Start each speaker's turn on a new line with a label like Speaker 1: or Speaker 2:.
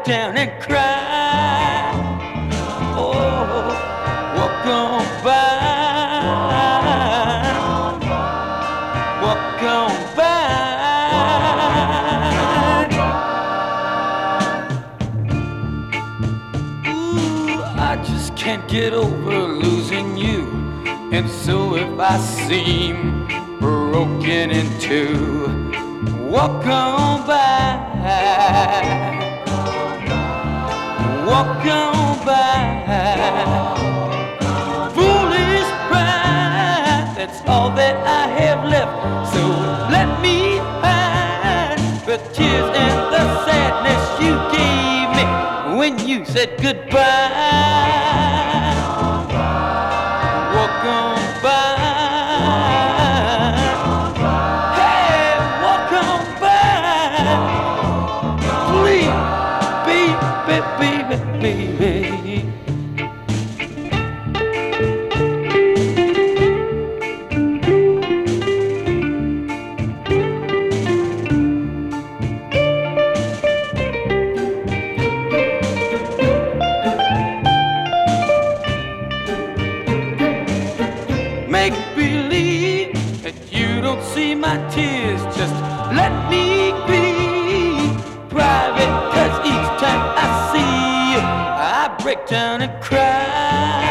Speaker 1: down and cry. Oh, walk on by, walk on by. Ooh, I just can't get over losing you, and so if I seem broken in two, walk on by, walk on by. Foolish pride, that's all that I have left. So let me hide the tears and the sadness you gave me when you said goodbye. Walk on by. Hey, walk on by. Please, baby, baby, baby. Make believe that you don't see my tears. Just let me be private, 'cause each time I see you, I break down and cry.